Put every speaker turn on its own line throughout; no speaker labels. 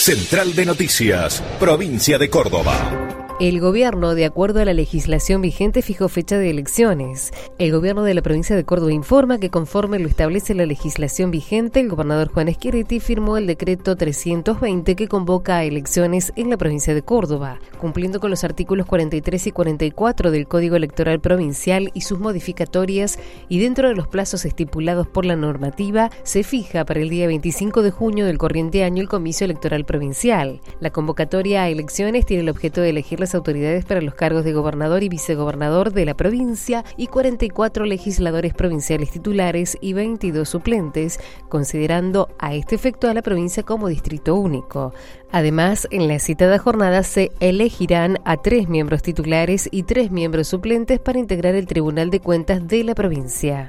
Central de Noticias, Provincia de Córdoba.
El gobierno, de acuerdo a la legislación vigente, fijó fecha de elecciones. El gobierno de la provincia de Córdoba informa que, conforme lo establece la legislación vigente, el gobernador Juan Schiaretti firmó el decreto 320 que convoca a elecciones en la provincia de Córdoba, cumpliendo con los artículos 43 y 44 del Código Electoral Provincial y sus modificatorias, y dentro de los plazos estipulados por la normativa, se fija para el día 25 de junio del corriente año el comicio electoral provincial. La convocatoria a elecciones tiene el objeto de elegir las autoridades para los cargos de gobernador y vicegobernador de la provincia y 44 legisladores provinciales titulares y 22 suplentes, considerando a este efecto a la provincia como distrito único. Además, en la citada jornada se elegirán a 3 miembros titulares y 3 miembros suplentes para integrar el Tribunal de Cuentas de la provincia.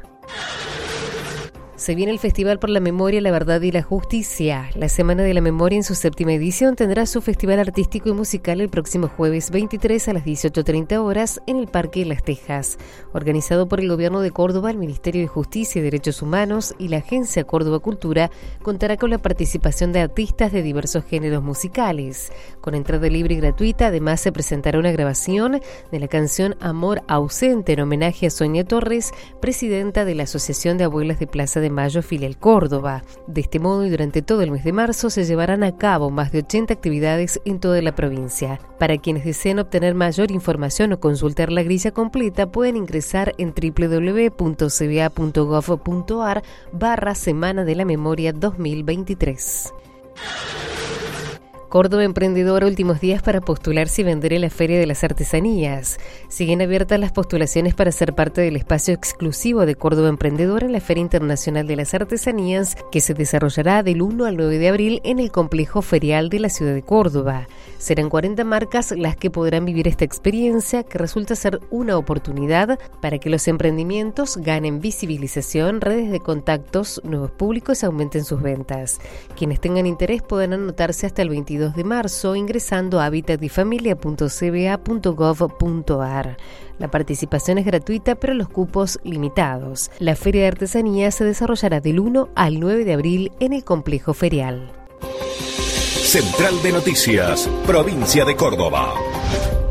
Se viene el Festival por la Memoria, la Verdad y la Justicia. La Semana de la Memoria, en su 7ª edición, tendrá su festival artístico y musical el próximo jueves 23 a las 18:30 horas en el Parque Las Tejas. Organizado por el Gobierno de Córdoba, el Ministerio de Justicia y Derechos Humanos y la Agencia Córdoba Cultura, contará con la participación de artistas de diversos géneros musicales. Con entrada libre y gratuita, además se presentará una grabación de la canción Amor Ausente en homenaje a Sonia Torres, presidenta de la Asociación de Abuelas de Plaza de Mayo, filial Córdoba. De este modo, y durante todo el mes de marzo, se llevarán a cabo más de 80 actividades en toda la provincia. Para quienes deseen obtener mayor información o consultar la grilla completa, pueden ingresar en www.cba.gov.ar/Semana de la Memoria 2023. Córdoba Emprendedora, últimos días para postularse y vender en la Feria de las Artesanías. Siguen abiertas las postulaciones para ser parte del espacio exclusivo de Córdoba Emprendedora en la Feria Internacional de las Artesanías, que se desarrollará del 1 al 9 de abril en el complejo ferial de la ciudad de Córdoba. Serán 40 marcas las que podrán vivir esta experiencia, que resulta ser una oportunidad para que los emprendimientos ganen visibilización, redes de contactos, nuevos públicos y aumenten sus ventas. Quienes tengan interés pueden anotarse hasta el 22 de marzo ingresando a habitatyfamilia.cba.gov.ar. La participación es gratuita, pero los cupos limitados. La Feria de Artesanías se desarrollará del 1 al 9 de abril en el complejo ferial.
Central de Noticias, Provincia de Córdoba.